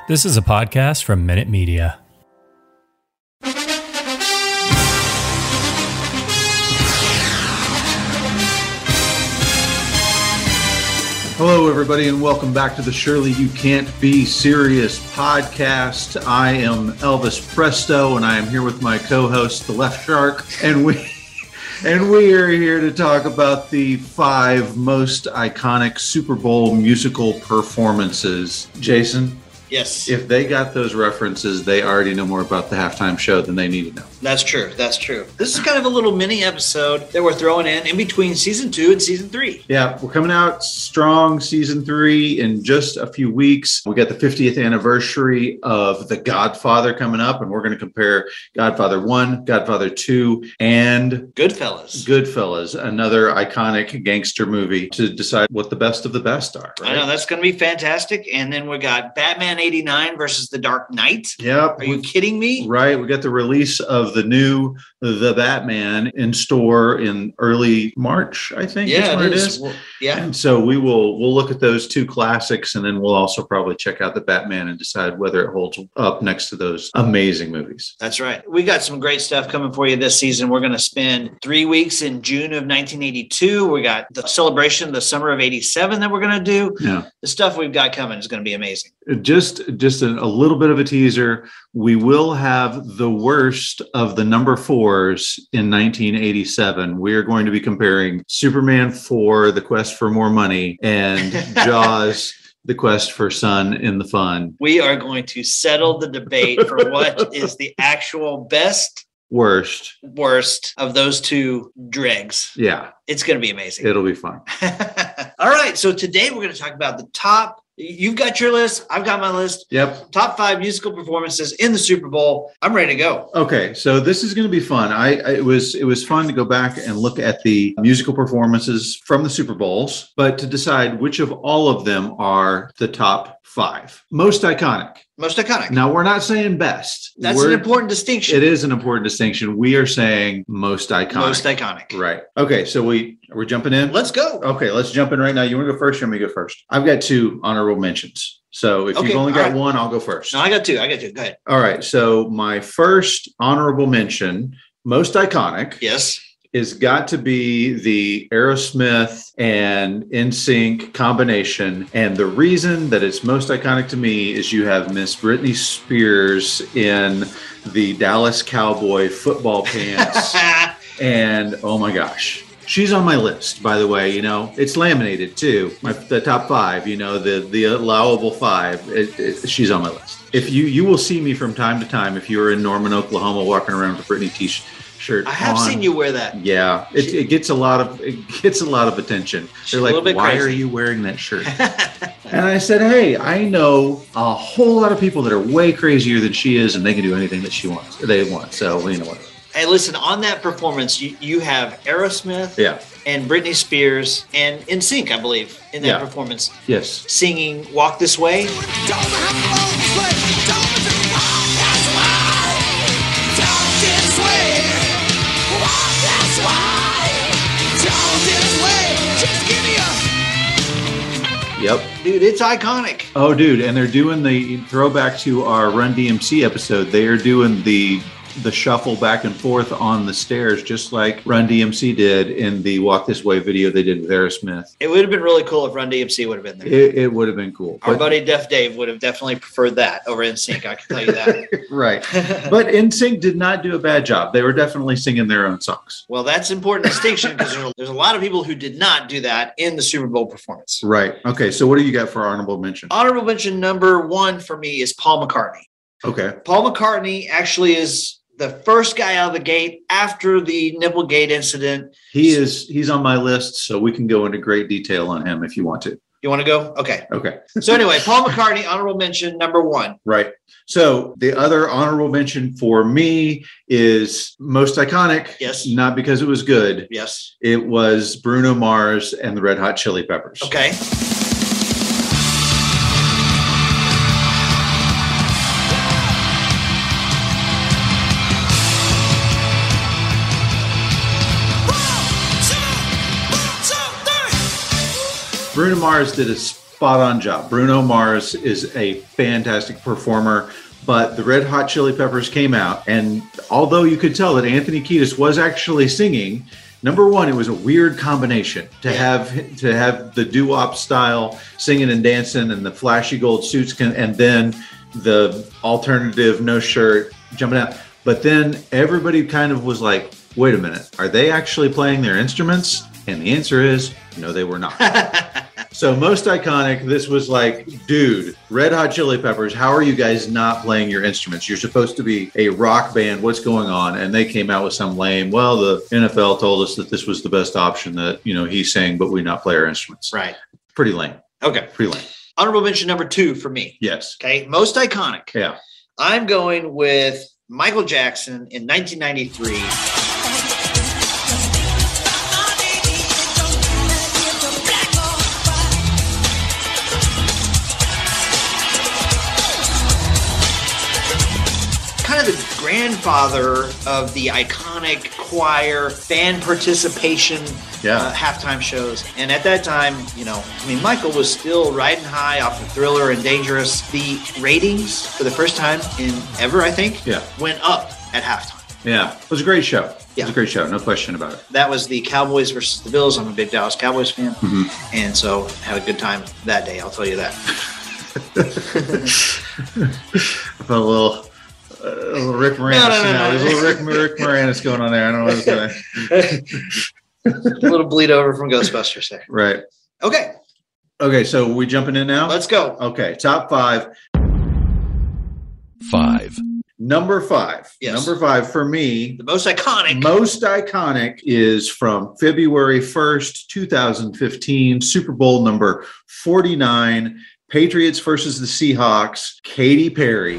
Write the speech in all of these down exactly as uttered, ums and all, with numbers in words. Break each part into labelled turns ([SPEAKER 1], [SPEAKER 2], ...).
[SPEAKER 1] This is a podcast from Minute Media.
[SPEAKER 2] Hello, everybody, and welcome back to the Surely You Can't Be Serious podcast. I am Elvis Presto, and I am here with my co-host, the Left Shark, and we and we are here to talk about the five most iconic Super Bowl musical performances. Jason?
[SPEAKER 3] Yes.
[SPEAKER 2] If they got those references, they already know more about the halftime show than they need to know.
[SPEAKER 3] That's true. That's true. This is kind of a little mini episode that we're throwing in in between season two and season three.
[SPEAKER 2] Yeah, we're coming out strong season three in just a few weeks. We got the fiftieth anniversary of The Godfather coming up, and we're going to compare Godfather one, Godfather two, and
[SPEAKER 3] Goodfellas.
[SPEAKER 2] Goodfellas, another iconic gangster movie, to decide what the best of the best are. Right?
[SPEAKER 3] I know, that's going to be fantastic. And then we got Batman eighty-nine versus The Dark Knight.
[SPEAKER 2] Yep.
[SPEAKER 3] Are you kidding me?
[SPEAKER 2] Right. We got the release of the new The Batman in store in early March, I think.
[SPEAKER 3] Yeah,
[SPEAKER 2] is
[SPEAKER 3] it is.
[SPEAKER 2] is.
[SPEAKER 3] Well, yeah.
[SPEAKER 2] And so we will we'll look at those two classics, and then we'll also probably check out The Batman and decide whether it holds up next to those amazing movies.
[SPEAKER 3] That's right. We got some great stuff coming for you this season. We're going to spend three weeks in June of nineteen eighty-two. We got the celebration of the summer of eighty-seven that we're going to do.
[SPEAKER 2] Yeah.
[SPEAKER 3] The stuff we've got coming is going to be amazing.
[SPEAKER 2] Just just a, a little bit of a teaser. We will have the worst of the number fours in nineteen eighty-seven. We are going to be comparing Superman four, The Quest for More Money, and Jaws, The Quest for Sun in the Fun.
[SPEAKER 3] We are going to settle the debate for what is the actual best,
[SPEAKER 2] worst,
[SPEAKER 3] worst of those two dregs.
[SPEAKER 2] Yeah.
[SPEAKER 3] It's going to be amazing.
[SPEAKER 2] It'll be fun.
[SPEAKER 3] All right. So today we're going to talk about the top. You've got your list. I've got my list.
[SPEAKER 2] Yep.
[SPEAKER 3] Top five musical performances in the Super Bowl. I'm ready to go.
[SPEAKER 2] Okay, so this is going to be fun. I, I it was it was fun to go back and look at the musical performances from the Super Bowls, but to decide which of all of them are the top five most iconic.
[SPEAKER 3] Most iconic.
[SPEAKER 2] Now, we're not saying best.
[SPEAKER 3] That's
[SPEAKER 2] we're,
[SPEAKER 3] an important distinction.
[SPEAKER 2] It is an important distinction. We are saying most iconic.
[SPEAKER 3] Most iconic.
[SPEAKER 2] Right. Okay, so we we're jumping in.
[SPEAKER 3] Let's go.
[SPEAKER 2] Okay, let's jump in right now. You want to go first or me go first? I've got two honorable mentions. So if
[SPEAKER 3] Okay,
[SPEAKER 2] you've only got
[SPEAKER 3] right.
[SPEAKER 2] one, I'll go first.
[SPEAKER 3] No, I got two. I got two. Go ahead.
[SPEAKER 2] All right. So my first honorable mention, most iconic,
[SPEAKER 3] Yes.
[SPEAKER 2] is got to be the Aerosmith and N Sync combination. And the reason that it's most iconic to me is you have Miss Britney Spears in the Dallas Cowboy football pants. And oh my gosh. She's on my list, by the way. You know, it's laminated too. My the top five, you know, the the allowable five. It, it, she's on my list. If you you will see me from time to time if you're in Norman, Oklahoma, walking around with a Britney T-shirt.
[SPEAKER 3] I have
[SPEAKER 2] on.
[SPEAKER 3] seen you wear that.
[SPEAKER 2] Yeah, it,
[SPEAKER 3] She-
[SPEAKER 2] it gets a lot of it gets a lot of attention.
[SPEAKER 3] She's
[SPEAKER 2] They're
[SPEAKER 3] a
[SPEAKER 2] like,
[SPEAKER 3] little bit
[SPEAKER 2] "Why
[SPEAKER 3] crazy."
[SPEAKER 2] are you wearing that shirt?" And I said, "Hey, I know a whole lot of people that are way crazier than she is, and they can do anything that she wants. They want. So you know what."
[SPEAKER 3] Hey, listen, on that performance, you, you have Aerosmith
[SPEAKER 2] Yeah.
[SPEAKER 3] and Britney Spears and N Sync, I believe, in that
[SPEAKER 2] Yeah.
[SPEAKER 3] performance,
[SPEAKER 2] Yes.
[SPEAKER 3] singing Walk This Way.
[SPEAKER 2] Yep.
[SPEAKER 3] Dude, it's iconic.
[SPEAKER 2] Oh, dude, and they're doing the throwback to our Run D M C episode. They are doing the the shuffle back and forth on the stairs, just like Run D M C did in the Walk This Way video they did with Aerosmith.
[SPEAKER 3] It would have been really cool if Run D M C would have been there.
[SPEAKER 2] It, it would have been cool.
[SPEAKER 3] Our
[SPEAKER 2] But-
[SPEAKER 3] buddy Def Dave would have definitely preferred that over N Sync, I can tell you that.
[SPEAKER 2] right. But N Sync did not do a bad job. They were definitely singing their own songs.
[SPEAKER 3] Well, that's an important distinction because there's, there's a lot of people who did not do that in the Super Bowl performance.
[SPEAKER 2] Right. Okay. So what do you got for honorable mention?
[SPEAKER 3] Honorable mention number one for me is Paul McCartney.
[SPEAKER 2] Okay.
[SPEAKER 3] Paul McCartney actually is the first guy out of the gate after the Nipplegate incident.
[SPEAKER 2] He is, he's on my list, so we can go into great detail on him if you want to.
[SPEAKER 3] You want to go? Okay.
[SPEAKER 2] Okay.
[SPEAKER 3] So anyway, Paul McCartney, honorable mention number one.
[SPEAKER 2] Right. So the other honorable mention for me is most iconic.
[SPEAKER 3] Yes.
[SPEAKER 2] Not because it was good.
[SPEAKER 3] Yes.
[SPEAKER 2] It was Bruno Mars and the Red Hot Chili Peppers.
[SPEAKER 3] Okay.
[SPEAKER 2] Bruno Mars did a spot on job. Bruno Mars is a fantastic performer. But the Red Hot Chili Peppers came out, and although you could tell that Anthony Kiedis was actually singing, number one, it was a weird combination to yeah. have to have the doo-wop style singing and dancing and the flashy gold suits, can, and then the alternative no shirt jumping out. But then everybody kind of was like, wait a minute, are they actually playing their instruments? And the answer is, no, they were not. So most iconic, this was like, dude, Red Hot Chili Peppers, how are you guys not playing your instruments? You're supposed to be a rock band. What's going on? And they came out with some lame, well, the N F L told us that this was the best option, that, you know, he's saying, but we not play our instruments.
[SPEAKER 3] Right.
[SPEAKER 2] Pretty lame.
[SPEAKER 3] Okay.
[SPEAKER 2] Pretty lame.
[SPEAKER 3] Honorable mention number two for me.
[SPEAKER 2] Yes.
[SPEAKER 3] Okay. Most iconic.
[SPEAKER 2] Yeah.
[SPEAKER 3] I'm going with Michael Jackson in nineteen ninety-three. Kind of the grandfather of the iconic choir fan participation yeah. uh, halftime shows. And at that time, you know, I mean, Michael was still riding high off of Thriller and Dangerous. The ratings for the first time in ever, I think,
[SPEAKER 2] yeah.
[SPEAKER 3] went up at halftime.
[SPEAKER 2] Yeah, it was a great show. It
[SPEAKER 3] Yeah.
[SPEAKER 2] was a great show, no question about it.
[SPEAKER 3] That was the Cowboys versus the Bills. I'm a big Dallas Cowboys fan.
[SPEAKER 2] Mm-hmm.
[SPEAKER 3] And so had a good time that day, I'll tell you that.
[SPEAKER 2] I felt a little... Uh, a little Rick Moranis.
[SPEAKER 3] No, no, no, no.
[SPEAKER 2] There's a little Rick, Rick Moranis going on there. I don't know what it's going to.
[SPEAKER 3] A little bleed over from Ghostbusters there.
[SPEAKER 2] Right.
[SPEAKER 3] Okay.
[SPEAKER 2] Okay, so we jumping in now?
[SPEAKER 3] Let's go.
[SPEAKER 2] Okay, top five.
[SPEAKER 4] Five.
[SPEAKER 2] Number five.
[SPEAKER 3] Yes.
[SPEAKER 2] Number five for me.
[SPEAKER 3] The most iconic.
[SPEAKER 2] Most iconic is from February first, twenty fifteen, Super Bowl number forty-nine, Patriots versus the Seahawks, Katy Perry.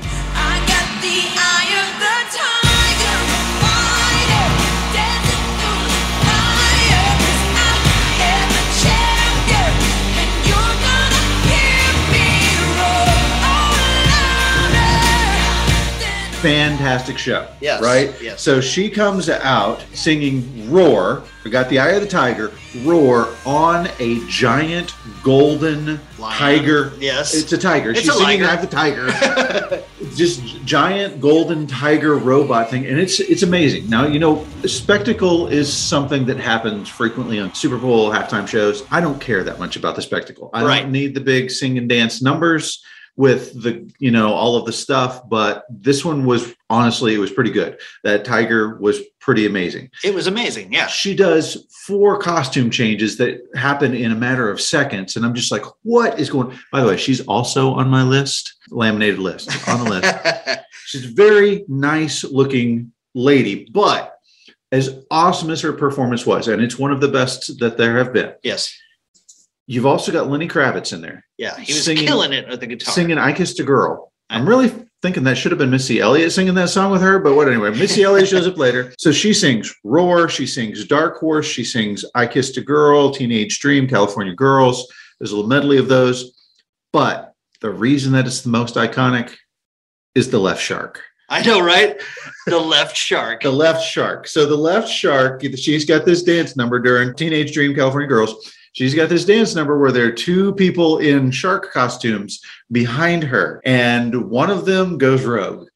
[SPEAKER 2] Fantastic show.
[SPEAKER 3] Yes.
[SPEAKER 2] Right?
[SPEAKER 3] Yes.
[SPEAKER 2] So she comes out singing Roar. We got the Eye of the Tiger, Roar, on a giant golden
[SPEAKER 3] Lion.
[SPEAKER 2] tiger.
[SPEAKER 3] Yes.
[SPEAKER 2] It's a tiger.
[SPEAKER 3] It's
[SPEAKER 2] She's
[SPEAKER 3] a
[SPEAKER 2] singing
[SPEAKER 3] liger.
[SPEAKER 2] Eye of the Tiger. Just giant golden tiger robot thing. And it's it's amazing. Now, you know, spectacle is something that happens frequently on Super Bowl halftime shows. I don't care that much about the spectacle. I
[SPEAKER 3] Right.
[SPEAKER 2] don't need the big sing and dance numbers with the, you know, all of the stuff, but this one was, honestly, it was pretty good. That tiger was pretty amazing.
[SPEAKER 3] It was amazing. Yeah.
[SPEAKER 2] She does four costume changes that happen in a matter of seconds. And I'm just like, what is going on? By the way, she's also on my list, laminated list, on the list. She's a very nice looking lady, but as awesome as her performance was, and it's one of the best that there have been.
[SPEAKER 3] Yes.
[SPEAKER 2] You've also got Lenny Kravitz in there.
[SPEAKER 3] Yeah. He was
[SPEAKER 2] Singing-
[SPEAKER 3] killing it with the guitar.
[SPEAKER 2] Singing I Kissed a Girl. I'm really thinking that should have been Missy Elliott singing that song with her, but what anyway, Missy Elliott shows up later. So she sings Roar, she sings Dark Horse, she sings I Kissed a Girl, Teenage Dream, California Girls. There's a little medley of those. But the reason that it's the most iconic is the left shark.
[SPEAKER 3] I know, right? The left shark.
[SPEAKER 2] The left shark. So the left shark, she's got this dance number during Teenage Dream, California Girls. She's got this dance number where there are two people in shark costumes behind her, and one of them goes rogue.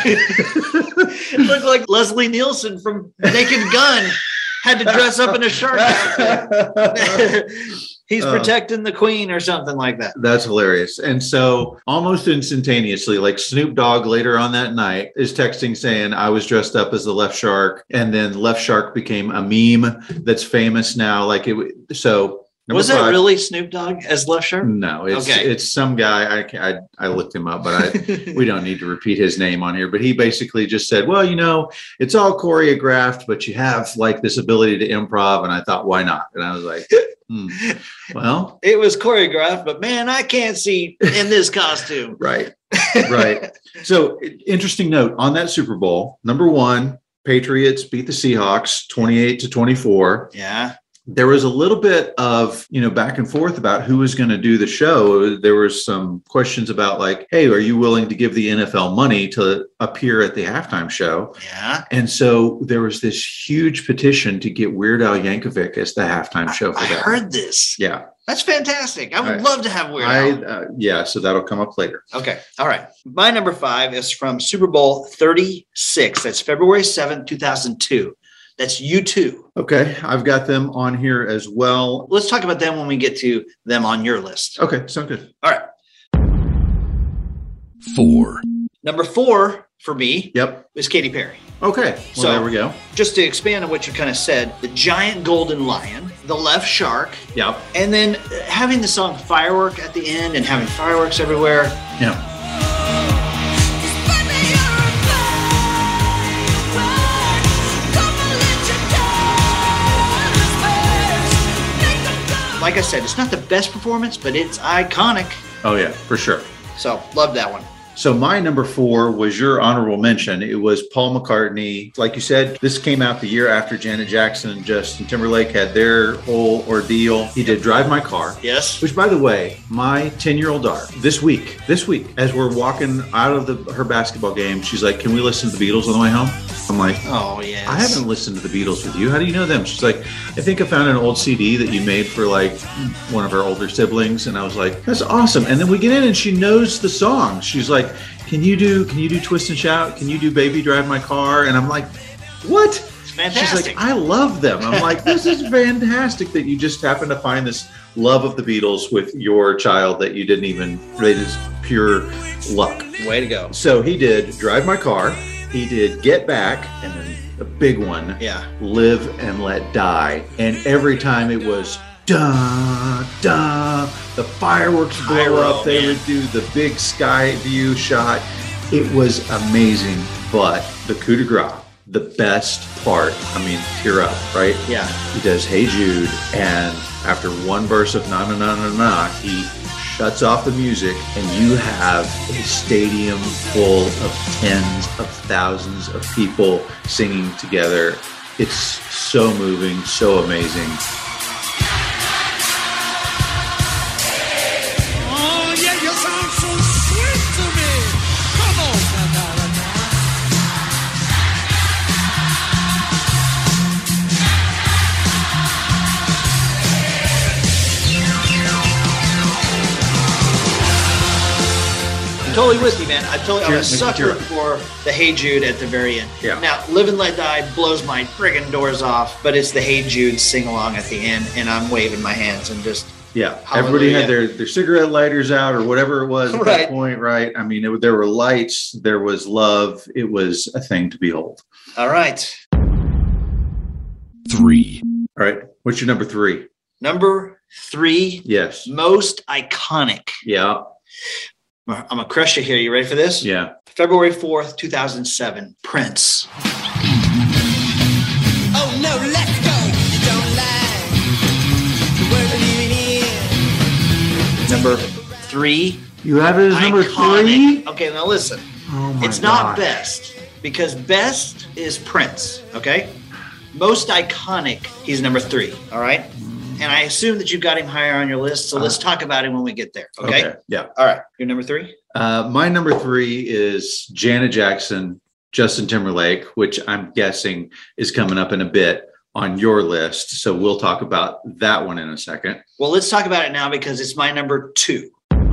[SPEAKER 3] It looked like Leslie Nielsen from Naked Gun had to dress up in a shark outfit. He's
[SPEAKER 2] Uh,
[SPEAKER 3] protecting the queen or something like that.
[SPEAKER 2] That's hilarious. And so almost instantaneously, like Snoop Dogg later on that night is texting saying, I was dressed up as the left shark. And then left shark became a meme that's famous now. Like it, so number
[SPEAKER 3] Was it
[SPEAKER 2] five-
[SPEAKER 3] really Snoop Dogg as left shark?
[SPEAKER 2] No, it's
[SPEAKER 3] Okay.
[SPEAKER 2] it's some guy. I, ca- I I looked him up, but I we don't need to repeat his name on here. But he basically just said, well, you know, it's all choreographed, but you have like this ability to improv. And I thought, why not? And I was like, hmm, well,
[SPEAKER 3] It was choreographed, but man, I can't see in this costume.
[SPEAKER 2] right, right. So i- interesting note on that Super Bowl. Number one, Patriots beat the Seahawks twenty-eight to twenty-four.
[SPEAKER 3] Yeah.
[SPEAKER 2] There was a little bit of, you know, back and forth about who was going to do the show. There was some questions about like, hey, are you willing to give the N F L money to appear at the halftime show?
[SPEAKER 3] Yeah.
[SPEAKER 2] And so there was this huge petition to get Weird Al Yankovic as the halftime show for
[SPEAKER 3] I
[SPEAKER 2] that.
[SPEAKER 3] heard this.
[SPEAKER 2] Yeah.
[SPEAKER 3] That's fantastic. I would
[SPEAKER 2] right.
[SPEAKER 3] love to have Weird
[SPEAKER 2] I,
[SPEAKER 3] Al.
[SPEAKER 2] uh, yeah, so that'll come up later.
[SPEAKER 3] Okay. All right. My number five is from Super Bowl thirty-six. That's February seventh, two thousand two. That's U two.
[SPEAKER 2] Okay. I've got them on here as well.
[SPEAKER 3] Let's talk about them when we get to them on your list.
[SPEAKER 2] Okay. Sounds good.
[SPEAKER 3] All right.
[SPEAKER 1] Four.
[SPEAKER 3] Number four for me
[SPEAKER 2] Yep.
[SPEAKER 3] is Katy Perry.
[SPEAKER 2] Okay. Well,
[SPEAKER 3] So-
[SPEAKER 2] there we go.
[SPEAKER 3] Just to expand on what you kind of said, the giant golden lion, the left shark,
[SPEAKER 2] Yep.
[SPEAKER 3] and then having the song Firework at the end and having fireworks everywhere.
[SPEAKER 2] Yeah.
[SPEAKER 3] Like I said, it's not the best performance, but it's iconic.
[SPEAKER 2] Oh, yeah, for sure.
[SPEAKER 3] So love that one.
[SPEAKER 2] So my number four was your honorable mention. It was Paul McCartney. Like you said, this came out the year after Janet Jackson and Justin Timberlake had their whole ordeal. He did Drive My Car.
[SPEAKER 3] Yes.
[SPEAKER 2] Which, by the way, my ten-year-old daughter, this week, this week, as we're walking out of the, her basketball game, she's like, can we listen to the Beatles on the way home? I'm like,
[SPEAKER 3] oh, yes.
[SPEAKER 2] I haven't listened to the Beatles with you. How do you know them? She's like, I think I found an old C D that you made for like one of our older siblings. And I was like, that's awesome. And then we get in and she knows the song. She's like, can you do, can you do Twist and Shout? Can you do Baby Drive My Car? And I'm like, what?
[SPEAKER 3] It's fantastic.
[SPEAKER 2] She's like, I love them. I'm like, this is fantastic that you just happen to find this love of the Beatles with your child that you didn't even, it is pure luck.
[SPEAKER 3] Way to go.
[SPEAKER 2] So he did Drive My Car. He did Get Back, and then a big one,
[SPEAKER 3] Yeah.
[SPEAKER 2] Live and Let Die. And every time it was da da, the fireworks blow
[SPEAKER 3] Pyro,
[SPEAKER 2] up. They
[SPEAKER 3] man.
[SPEAKER 2] would do the big sky view shot. It was amazing. But the coup de grace, the best part, I mean, tear up, right?
[SPEAKER 3] Yeah.
[SPEAKER 2] He does Hey Jude, and after one verse of Na Na Na Na Na, he shuts off the music, and you have a stadium full of tens of thousands of people singing together. It's so moving, so amazing.
[SPEAKER 4] Oh, yeah, you sound so sweet to me. Come on. Na, na, na, na.
[SPEAKER 3] I'm totally with you, man. I totally, I'm
[SPEAKER 2] Cheer-
[SPEAKER 3] a sucker
[SPEAKER 2] cheer.
[SPEAKER 3] for the Hey Jude at the very end.
[SPEAKER 2] Yeah.
[SPEAKER 3] Now, Live and Let Die blows my friggin' doors off, but it's the Hey Jude sing along at the end, and I'm waving my hands and just
[SPEAKER 2] Yeah,
[SPEAKER 3] Hallelujah.
[SPEAKER 2] everybody had their, their cigarette lighters out or whatever it was at
[SPEAKER 3] Right.
[SPEAKER 2] that point, right? I mean, it, there were lights, there was love. It was a thing to behold.
[SPEAKER 3] all right.
[SPEAKER 1] Three.
[SPEAKER 2] All right, what's your number three?
[SPEAKER 3] Number three,
[SPEAKER 2] Yes.
[SPEAKER 3] most iconic.
[SPEAKER 2] Yeah.
[SPEAKER 3] I'm gonna crush you here. You ready for this?
[SPEAKER 2] Yeah.
[SPEAKER 3] February fourth, two thousand seven. Prince.
[SPEAKER 4] Oh, no, let's go. You don't lie. The world we're living in.
[SPEAKER 3] Number three.
[SPEAKER 2] You have it as number
[SPEAKER 3] iconic.
[SPEAKER 2] three?
[SPEAKER 3] Okay, now listen.
[SPEAKER 2] Oh my
[SPEAKER 3] It's not
[SPEAKER 2] gosh.
[SPEAKER 3] best because best is Prince. Okay. Most iconic, he's number three. All right. And I assume that you got him higher on your list. So let's talk about him when we get there. Okay.
[SPEAKER 2] Okay. Yeah.
[SPEAKER 3] All right. Your number three?
[SPEAKER 2] Uh, my number three is Janet Jackson, Justin Timberlake, which I'm guessing is coming up in a bit on your list. So we'll talk about that one in a second.
[SPEAKER 3] Well, let's talk about it now because it's my number two.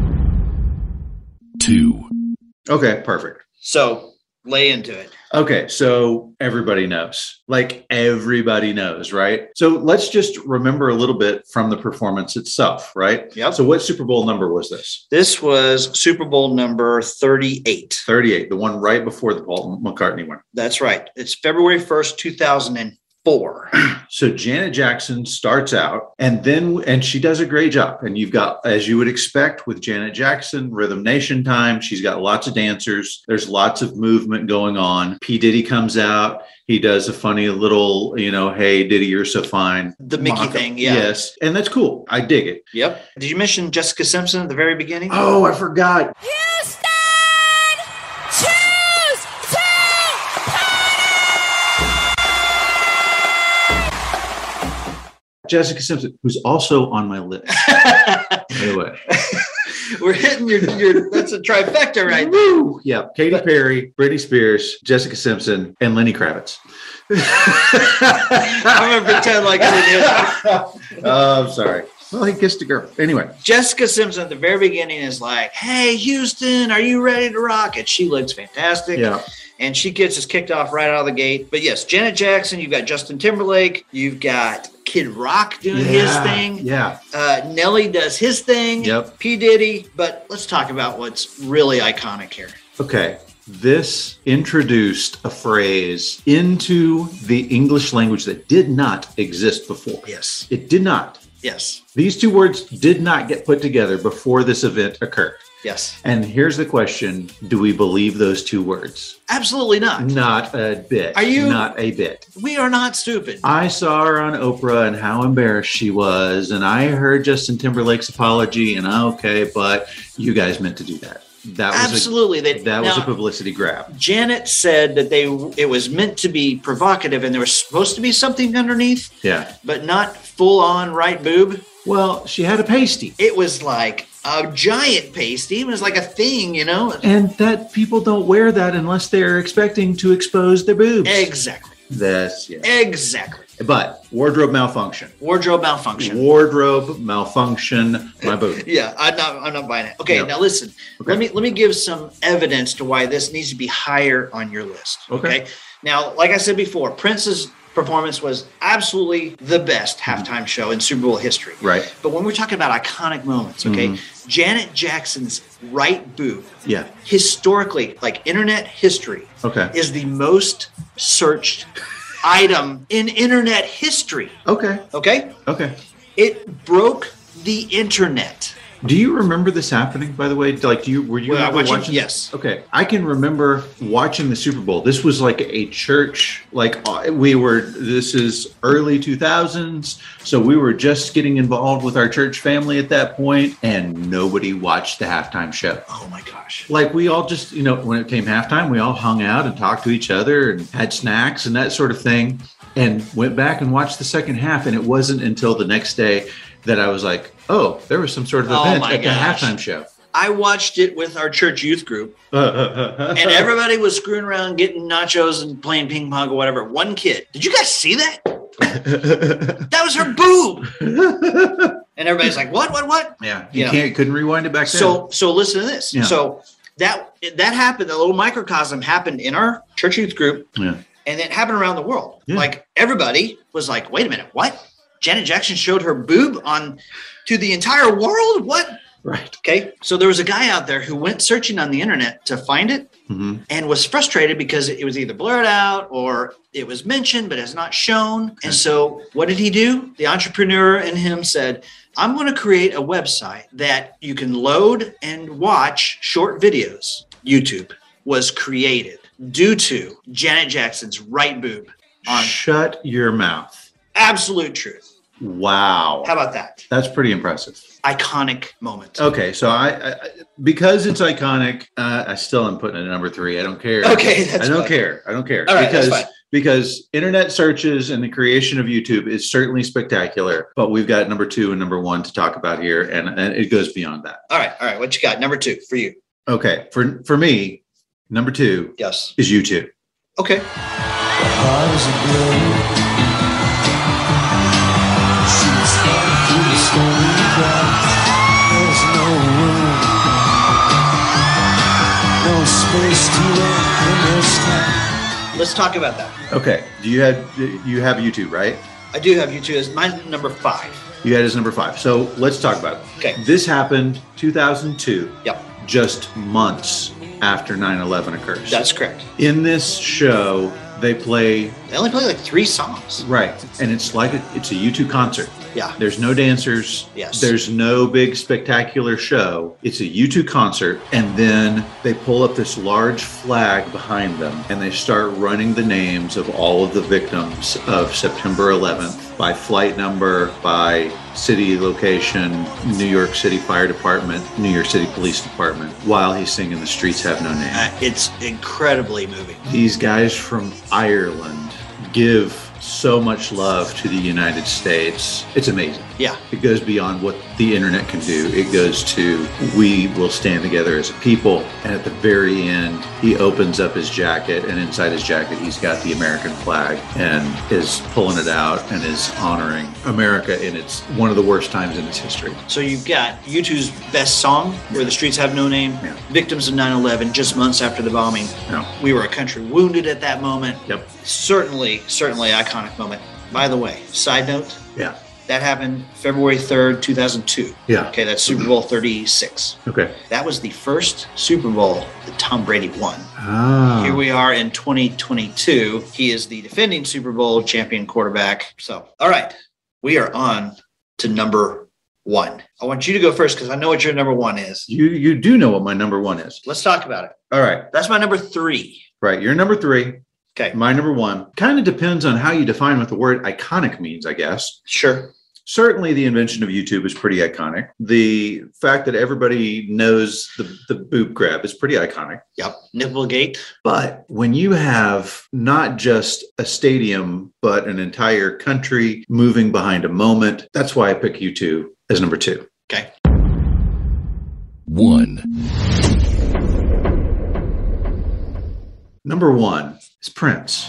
[SPEAKER 1] Two.
[SPEAKER 2] Okay, perfect.
[SPEAKER 3] So lay into it.
[SPEAKER 2] Okay, so everybody knows, like everybody knows, right? So let's just remember a little bit from the performance itself, right?
[SPEAKER 3] Yep.
[SPEAKER 2] So what Super Bowl number was this?
[SPEAKER 3] This was Super Bowl number thirty-eight.
[SPEAKER 2] thirty-eight, the one right before the Paul McCartney one.
[SPEAKER 3] That's right. It's February first, two thousand four.
[SPEAKER 2] So Janet Jackson starts out and then, and she does a great job. And you've got, as you would expect with Janet Jackson, Rhythm Nation time. She's got lots of dancers. There's lots of movement going on. P. Diddy comes out. He does a funny little, you know, hey, Diddy, you're so fine.
[SPEAKER 3] The Mickey
[SPEAKER 2] mock-up.
[SPEAKER 3] thing, yeah.
[SPEAKER 2] Yes. And that's cool. I dig it.
[SPEAKER 3] Yep. Did you mention Jessica Simpson at the very beginning?
[SPEAKER 2] Oh, I forgot.
[SPEAKER 5] Houston! Choose to
[SPEAKER 2] Jessica Simpson, who's also on my list. Anyway.
[SPEAKER 3] We're hitting your, your, that's a trifecta right there.
[SPEAKER 2] Woo! Yeah. Katy Perry, Britney Spears, Jessica Simpson, and Lenny Kravitz.
[SPEAKER 3] I'm going to pretend like I didn't hear that.
[SPEAKER 2] Oh, I'm sorry. Well, he kissed a girl. Anyway.
[SPEAKER 3] Jessica Simpson at the very beginning is like, hey, Houston, are you ready to rock? And she looks fantastic.
[SPEAKER 2] Yeah.
[SPEAKER 3] And she gets us kicked off right out of the gate. But yes, Janet Jackson, you've got Justin Timberlake, you've got Kid Rock doing
[SPEAKER 2] yeah,
[SPEAKER 3] his thing.
[SPEAKER 2] Yeah.
[SPEAKER 3] Uh, Nelly does his thing.
[SPEAKER 2] Yep.
[SPEAKER 3] P. Diddy. But let's talk about what's really iconic here.
[SPEAKER 2] Okay. This introduced a phrase into the English language that did not exist before.
[SPEAKER 3] Yes.
[SPEAKER 2] It did not.
[SPEAKER 3] Yes.
[SPEAKER 2] These two words did not get put together before this event occurred.
[SPEAKER 3] Yes.
[SPEAKER 2] And here's the question. Do we believe those two words?
[SPEAKER 3] Absolutely not.
[SPEAKER 2] Not a bit.
[SPEAKER 3] Are you?
[SPEAKER 2] Not a bit.
[SPEAKER 3] We are not stupid.
[SPEAKER 2] I saw her on Oprah and how embarrassed she was. And I heard Justin Timberlake's apology and okay, but you guys meant to do that. That was
[SPEAKER 3] Absolutely.
[SPEAKER 2] A,
[SPEAKER 3] they,
[SPEAKER 2] that
[SPEAKER 3] now,
[SPEAKER 2] was a publicity grab.
[SPEAKER 3] Janet said that they it was meant to be provocative and there was supposed to be something underneath.
[SPEAKER 2] Yeah.
[SPEAKER 3] But not full on right boob.
[SPEAKER 2] Well, she had a pasty.
[SPEAKER 3] It was like a giant pasty. It was like a thing, you know?
[SPEAKER 2] And that people don't wear that unless they're expecting to expose their boobs.
[SPEAKER 3] Exactly.
[SPEAKER 2] That's, yeah.
[SPEAKER 3] Exactly.
[SPEAKER 2] But wardrobe malfunction.
[SPEAKER 3] Wardrobe malfunction.
[SPEAKER 2] Wardrobe malfunction. My boob.
[SPEAKER 3] Yeah, I'm not. I'm not buying it. Okay,
[SPEAKER 2] No.
[SPEAKER 3] now listen.
[SPEAKER 2] Okay.
[SPEAKER 3] Let me let me give some evidence to why this needs to be higher on your list.
[SPEAKER 2] Okay.
[SPEAKER 3] Now, like I said before, Prince's performance was absolutely the best halftime show in Super Bowl history.
[SPEAKER 2] Right.
[SPEAKER 3] But when we're talking about iconic moments, okay,
[SPEAKER 2] Mhm.
[SPEAKER 3] Janet Jackson's right boob,
[SPEAKER 2] Yeah.
[SPEAKER 3] historically, like internet history,
[SPEAKER 2] Okay.
[SPEAKER 3] is the most searched item in internet history.
[SPEAKER 2] Okay.
[SPEAKER 3] Okay.
[SPEAKER 2] Okay.
[SPEAKER 3] It broke the internet.
[SPEAKER 2] Do you remember this happening, by the way? Like, do you were you
[SPEAKER 3] Well,
[SPEAKER 2] ever
[SPEAKER 3] watching-
[SPEAKER 2] watching?
[SPEAKER 3] yes.
[SPEAKER 2] Okay, I can remember watching the Super Bowl. This was like a church. Like uh, we were. This is early two thousands, so we were just getting involved with our church family at that point, and nobody watched the halftime show.
[SPEAKER 3] Oh my gosh.
[SPEAKER 2] Like we all just, you know, when it came halftime, we all hung out and talked to each other and had snacks and that sort of thing, and went back and watched the second half. And it wasn't until the next day that I was like, oh, there was some sort of
[SPEAKER 3] Oh
[SPEAKER 2] event
[SPEAKER 3] my
[SPEAKER 2] at the
[SPEAKER 3] gosh.
[SPEAKER 2] halftime show.
[SPEAKER 3] I watched it with our church youth group, and everybody was screwing around, getting nachos and playing ping pong or whatever. One kid, did you guys see that? That was her boob. And everybody's like, what, what, what?
[SPEAKER 2] Yeah, you
[SPEAKER 3] You know.
[SPEAKER 2] can't couldn't rewind it back then.
[SPEAKER 3] So, so listen to this.
[SPEAKER 2] Yeah.
[SPEAKER 3] So that that happened. The little microcosm happened in our church youth group,
[SPEAKER 2] yeah,
[SPEAKER 3] and it happened around the world.
[SPEAKER 2] Yeah.
[SPEAKER 3] Like everybody was like, wait a minute, what? Janet Jackson showed her boob on to the entire world? What?
[SPEAKER 2] right.
[SPEAKER 3] Okay. So there was a guy out there who went searching on the internet to find it
[SPEAKER 2] hmm
[SPEAKER 3] and was frustrated because it was either blurred out or it was mentioned, but it's not shown. And so what did he do? The entrepreneur in him said, I'm going to create a website that you can load and watch short videos. YouTube was created due to Janet Jackson's right boob on
[SPEAKER 2] Shut your mouth.
[SPEAKER 3] absolute truth.
[SPEAKER 2] Wow,
[SPEAKER 3] How about that?
[SPEAKER 2] that's pretty impressive.
[SPEAKER 3] Iconic moment.
[SPEAKER 2] Okay, so I, I because it's iconic, uh, I still am putting it at number three. I don't care.
[SPEAKER 3] Okay, that's
[SPEAKER 2] I don't
[SPEAKER 3] fine.
[SPEAKER 2] care. I don't care
[SPEAKER 3] All right, that's
[SPEAKER 2] because
[SPEAKER 3] fine.
[SPEAKER 2] because internet searches and the creation of YouTube is certainly spectacular. But we've got number two and number one to talk about here, and, and it goes beyond that.
[SPEAKER 3] All right. All right. What you got? Number two for you.
[SPEAKER 2] Okay, for for me, number two
[SPEAKER 3] Yes.
[SPEAKER 2] is YouTube.
[SPEAKER 3] Okay.
[SPEAKER 4] Heart is a girl. She's falling through the stony cracks. There's no room, no space to live in this town.
[SPEAKER 3] Let's talk about that.
[SPEAKER 2] Okay, do you have you have YouTube, right?
[SPEAKER 3] I do have you two as my number five.
[SPEAKER 2] You had it as number five. So let's talk about it.
[SPEAKER 3] Okay.
[SPEAKER 2] This happened two thousand two.
[SPEAKER 3] Yep.
[SPEAKER 2] Just months after nine eleven occurs.
[SPEAKER 3] That's correct.
[SPEAKER 2] In this show, they play
[SPEAKER 3] They only play like three songs.
[SPEAKER 2] right, and it's like a, it's a YouTube concert.
[SPEAKER 3] Yeah.
[SPEAKER 2] There's no dancers.
[SPEAKER 3] Yes.
[SPEAKER 2] There's no big spectacular show. It's a YouTube concert, and then they pull up this large flag behind them, and they start running the names of all of the victims of September eleventh by flight number, by city location, New York City Fire Department, New York City Police Department, while he's singing "The Streets Have No Name."
[SPEAKER 3] Uh, it's incredibly moving.
[SPEAKER 2] These guys from Ireland give so much love to the United States. It's amazing.
[SPEAKER 3] Yeah.
[SPEAKER 2] It goes beyond what the internet can do. It goes to, we will stand together as a people. And at the very end, he opens up his jacket, and inside his jacket, he's got the American flag and is pulling it out and is honoring America in its one of the worst times in its history.
[SPEAKER 3] So you've got U two's best song, Where the Streets Have No Name,
[SPEAKER 2] yeah.
[SPEAKER 3] Victims of nine eleven, just months after the bombing.
[SPEAKER 2] Yeah.
[SPEAKER 3] We were a country wounded at that moment.
[SPEAKER 2] Yep.
[SPEAKER 3] Certainly, certainly iconic moment. By the way, side note.
[SPEAKER 2] Yeah.
[SPEAKER 3] That happened February third, two thousand two.
[SPEAKER 2] Yeah.
[SPEAKER 3] Okay, that's Super Bowl thirty-six.
[SPEAKER 2] Okay.
[SPEAKER 3] That was the first Super Bowl that Tom Brady won.
[SPEAKER 2] Ah.
[SPEAKER 3] Here we are in twenty twenty-two. He is the defending Super Bowl champion quarterback. So, all right, we are on to number one. I want you to go first because I know what your number one is.
[SPEAKER 2] You you do know what my number one is.
[SPEAKER 3] Let's talk about it.
[SPEAKER 2] All right.
[SPEAKER 3] That's my number three.
[SPEAKER 2] Right. You're number three.
[SPEAKER 3] Okay.
[SPEAKER 2] My number one kind of depends on how you define what the word iconic means, I guess.
[SPEAKER 3] Sure.
[SPEAKER 2] Certainly the invention of YouTube is pretty iconic. The fact that everybody knows the, the boob grab is pretty iconic.
[SPEAKER 3] Yep. Nipplegate.
[SPEAKER 2] But when you have not just a stadium, but an entire country moving behind a moment, that's why I pick U two as number two.
[SPEAKER 3] Okay.
[SPEAKER 5] One.
[SPEAKER 2] Number one is Prince.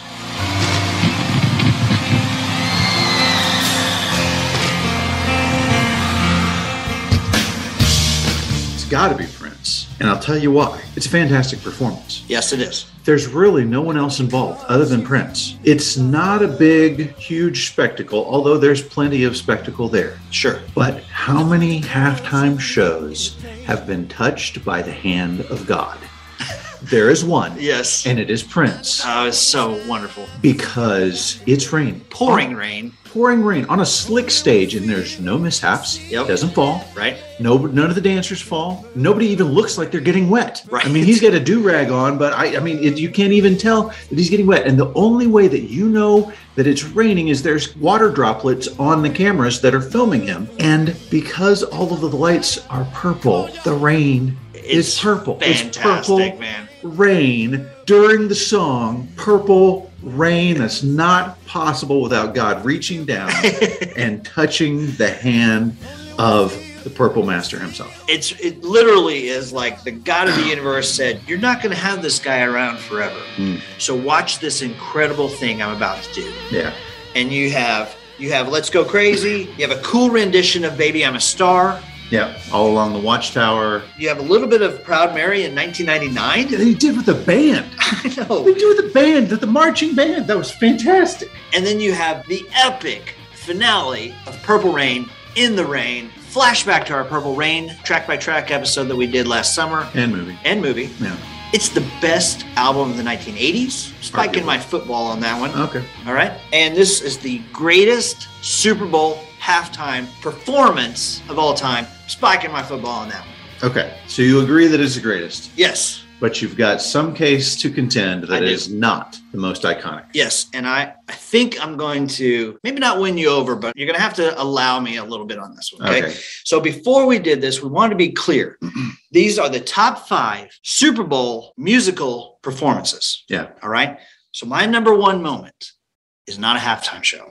[SPEAKER 2] It's got to be Prince. And I'll tell you why. It's a fantastic performance.
[SPEAKER 3] Yes, it is.
[SPEAKER 2] There's really no one else involved other than Prince. It's not a big, huge spectacle, although there's plenty of spectacle there.
[SPEAKER 3] Sure.
[SPEAKER 2] But how many halftime shows have been touched by the hand of God? There is one.
[SPEAKER 3] Yes.
[SPEAKER 2] And it is Prince.
[SPEAKER 3] Oh, it's so wonderful.
[SPEAKER 2] Because it's rain.
[SPEAKER 3] Pouring rain.
[SPEAKER 2] Pouring rain on a slick stage, and there's no mishaps.
[SPEAKER 3] Yep.
[SPEAKER 2] It doesn't fall.
[SPEAKER 3] Right.
[SPEAKER 2] No, none of the dancers fall. Nobody even looks like they're getting wet.
[SPEAKER 3] Right.
[SPEAKER 2] I mean, he's got a do-rag on, but I, I mean, it, you can't even tell that he's getting wet. And the only way that you know that it's raining is there's water droplets on the cameras that are filming him. And because all of the lights are purple, the rain
[SPEAKER 3] It's
[SPEAKER 2] is purple.
[SPEAKER 3] Fantastic,
[SPEAKER 2] it's purple
[SPEAKER 3] man.
[SPEAKER 2] rain during the song. Purple rain. That's not possible without God reaching down and touching the hand of the Purple Master himself.
[SPEAKER 3] It's it literally is like the God of the universe said, "You're not going to have this guy around forever.
[SPEAKER 2] Mm.
[SPEAKER 3] So watch this incredible thing I'm about to do."
[SPEAKER 2] Yeah.
[SPEAKER 3] And you have you have Let's Go Crazy. You have a cool rendition of Baby I'm a Star.
[SPEAKER 2] Yeah. All along the Watchtower.
[SPEAKER 3] You have a little bit of Proud Mary in nineteen ninety-nine.
[SPEAKER 2] They did with the band.
[SPEAKER 3] I know.
[SPEAKER 2] They did with the band, the marching band. That was fantastic.
[SPEAKER 3] And then you have the epic finale of Purple Rain, In the Rain. Flashback to our Purple Rain track by track episode that we did last summer.
[SPEAKER 2] And movie.
[SPEAKER 3] And movie.
[SPEAKER 2] Yeah.
[SPEAKER 3] It's the best album of the nineteen eighties. Spiking
[SPEAKER 2] Arguably.
[SPEAKER 3] my football on that one.
[SPEAKER 2] Okay.
[SPEAKER 3] All right. And this is the greatest Super Bowl halftime performance of all time. Spiking my football on that one.
[SPEAKER 2] Okay. So you agree that it's the greatest,
[SPEAKER 3] Yes.
[SPEAKER 2] but you've got some case to contend that
[SPEAKER 3] I
[SPEAKER 2] it
[SPEAKER 3] do.
[SPEAKER 2] is not the most iconic.
[SPEAKER 3] Yes. And I, I think I'm going to maybe not win you over, but you're going to have to allow me a little bit on this one. Okay.
[SPEAKER 2] Okay.
[SPEAKER 3] So before we did this, we wanted to be clear. These are the top five Super Bowl musical performances.
[SPEAKER 2] Yeah.
[SPEAKER 3] All right. So my number one moment is not a halftime show.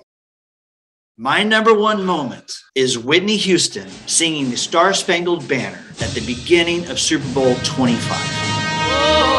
[SPEAKER 3] My number one moment is Whitney Houston singing the Star Spangled Banner at the beginning of Super Bowl twenty-five.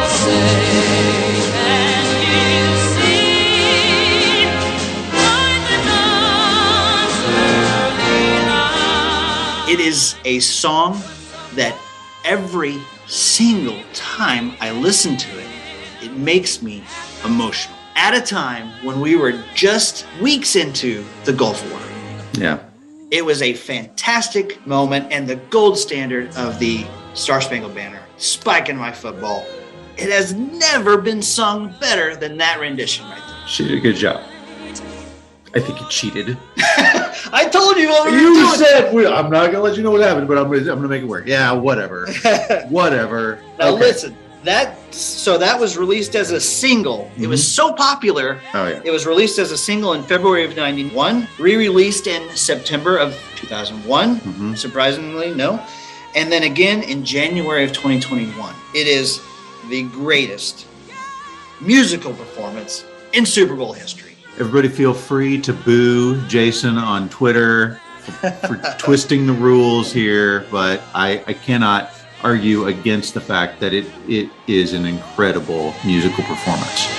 [SPEAKER 3] It is a song that every single time I listen to it, it makes me emotional. At a time when we were just weeks into the Gulf War.
[SPEAKER 2] Yeah.
[SPEAKER 3] It was a fantastic moment and the gold standard of the Star Spangled Banner. Spiking my football. It has never been sung better than that rendition right there.
[SPEAKER 2] She did a good job. I think you cheated.
[SPEAKER 3] I told you what we were
[SPEAKER 2] You
[SPEAKER 3] doing.
[SPEAKER 2] said, well, I'm not going to let you know what happened, but I'm going to I'm gonna make it work. Yeah, whatever. Whatever.
[SPEAKER 3] Now
[SPEAKER 2] Okay.
[SPEAKER 3] listen, that so that was released as a single. It was so popular.
[SPEAKER 2] Oh, yeah.
[SPEAKER 3] It was released as a single in February of ninety-one, re-released in September of two thousand one.
[SPEAKER 2] Mhm.
[SPEAKER 3] Surprisingly, no. And then again in January of twenty twenty-one. It is the greatest musical performance in Super Bowl history.
[SPEAKER 2] Everybody feel free to boo Jason on Twitter. for, for twisting the rules here, but I, I cannot argue against the fact that it, it is an incredible musical performance.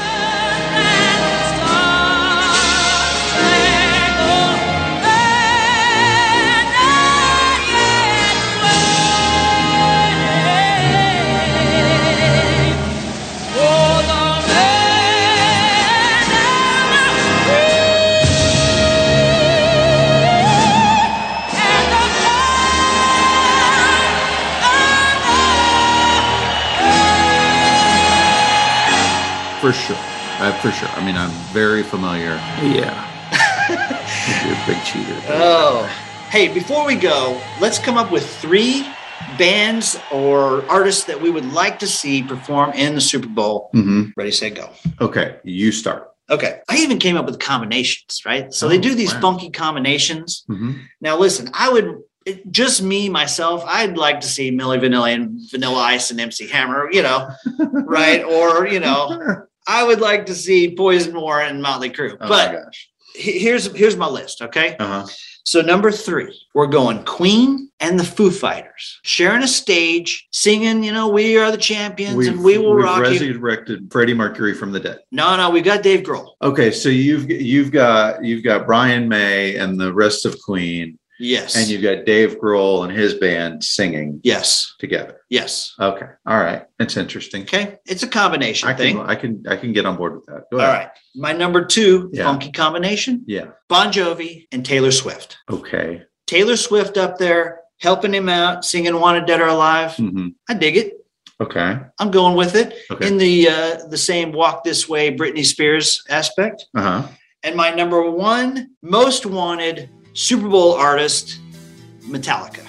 [SPEAKER 2] For sure. Uh, for sure. I mean, I'm very familiar. Yeah. You're a big cheater.
[SPEAKER 3] Oh. Hey, before we go, let's come up with three bands or artists that we would like to see perform in the Super Bowl.
[SPEAKER 2] Mm-hmm.
[SPEAKER 3] Ready, set, go.
[SPEAKER 2] Okay. You start.
[SPEAKER 3] Okay. I even came up with combinations, right? So oh, they do these wow. funky combinations.
[SPEAKER 2] Mm-hmm.
[SPEAKER 3] Now, listen, I would... It, just me, myself, I'd like to see Milli Vanilli and Vanilla Ice and M C Hammer, you know, right? Or, you know, I would like to see Poison War and Motley Crue.
[SPEAKER 2] Oh
[SPEAKER 3] but
[SPEAKER 2] my gosh.
[SPEAKER 3] here's here's my list, okay?
[SPEAKER 2] Uh-huh.
[SPEAKER 3] So number three, we're going Queen and the Foo Fighters, sharing a stage, singing, you know, we are the champions
[SPEAKER 2] we've,
[SPEAKER 3] and we will
[SPEAKER 2] we've
[SPEAKER 3] rock you.
[SPEAKER 2] resurrected Freddie Mercury from the dead.
[SPEAKER 3] No, no, we got Dave Grohl.
[SPEAKER 2] Okay, so you've you've got you've got Brian May and the rest of Queen.
[SPEAKER 3] Yes.
[SPEAKER 2] And you've got Dave Grohl and his band singing.
[SPEAKER 3] Yes.
[SPEAKER 2] Together.
[SPEAKER 3] Yes.
[SPEAKER 2] Okay. All right. That's interesting.
[SPEAKER 3] Okay. It's a combination
[SPEAKER 2] I can,
[SPEAKER 3] thing.
[SPEAKER 2] I can I can get on board with that. Go
[SPEAKER 3] All
[SPEAKER 2] ahead.
[SPEAKER 3] right. My number two
[SPEAKER 2] yeah.
[SPEAKER 3] funky combination.
[SPEAKER 2] Yeah.
[SPEAKER 3] Bon Jovi and Taylor Swift.
[SPEAKER 2] Okay.
[SPEAKER 3] Taylor Swift up there helping him out, singing Wanted Dead or Alive.
[SPEAKER 2] Mm-hmm.
[SPEAKER 3] I dig it.
[SPEAKER 2] Okay.
[SPEAKER 3] I'm going with it
[SPEAKER 2] okay.
[SPEAKER 3] in the uh, the same Walk This Way Britney Spears aspect.
[SPEAKER 2] Uh-huh.
[SPEAKER 3] And my number one most wanted Super Bowl artist, Metallica.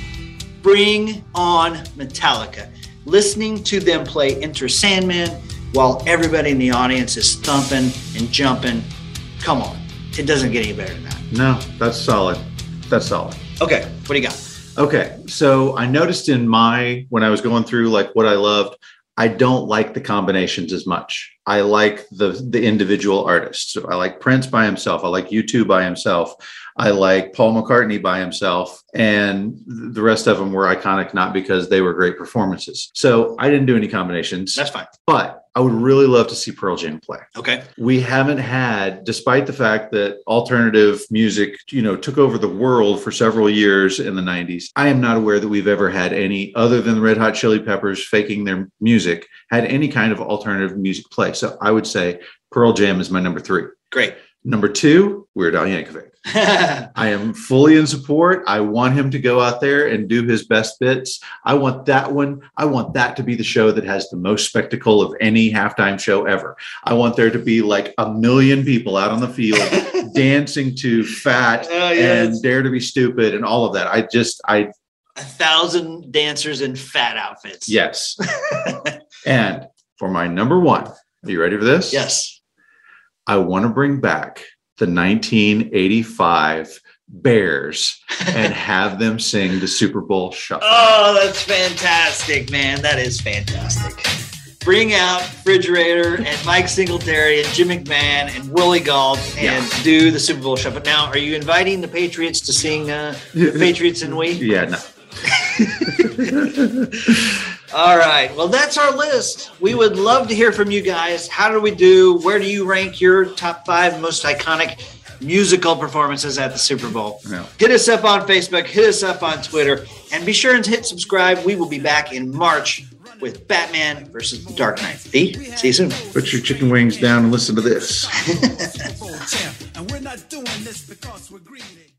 [SPEAKER 3] Bring on Metallica. Listening to them play Enter Sandman while everybody in the audience is thumping and jumping. Come on. It doesn't get any better than that.
[SPEAKER 2] No, that's solid. That's solid.
[SPEAKER 3] Okay. What do you got?
[SPEAKER 2] Okay. So I noticed in my, when I was going through like what I loved, I don't like the combinations as much. I like the the individual artists. So I like Prince by himself. I like U two by himself. I like Paul McCartney by himself. And the rest of them were iconic, not because they were great performances. So I didn't do any combinations.
[SPEAKER 3] That's fine.
[SPEAKER 2] But I would really love to see Pearl Jam play.
[SPEAKER 3] Okay.
[SPEAKER 2] We haven't had, despite the fact that alternative music, you know, took over the world for several years in the nineties. I am not aware that we've ever had any, other than the Red Hot Chili Peppers faking their music, had any kind of alternative music play. So I would say Pearl Jam is my number three.
[SPEAKER 3] Great.
[SPEAKER 2] Number two, Weird Al Yankovic. I am fully in support. I want him to go out there and do his best bits. I want that one. I want that to be the show that has the most spectacle of any halftime show ever. I want there to be like a million people out on the field dancing to Fat oh, yes. and Dare to Be Stupid and all of that. I just, I.
[SPEAKER 3] A thousand dancers in Fat outfits.
[SPEAKER 2] Yes. And for my number one, are you ready for this?
[SPEAKER 3] Yes.
[SPEAKER 2] I want to bring back the nineteen eighty-five Bears and have them sing the Super Bowl Shuffle.
[SPEAKER 3] Oh, that's fantastic, man. That is fantastic. Bring out Refrigerator and Mike Singletary and Jim McMahon and Willie Gault and yeah. do the Super Bowl Shuffle. Now, are you inviting the Patriots to sing uh, the Patriots and We?
[SPEAKER 2] Yeah, no.
[SPEAKER 3] All right. Well, that's our list. We would love to hear from you guys. How do we do? Where do you rank your top five most iconic musical performances at the Super Bowl?
[SPEAKER 2] Yeah.
[SPEAKER 3] Hit us up on Facebook. Hit us up on Twitter. And be sure and hit subscribe. We will be back in March with Batman versus the Dark Knight. See you soon.
[SPEAKER 2] Put your chicken wings down and listen to this.
[SPEAKER 4] And we're not doing this because we're greedy.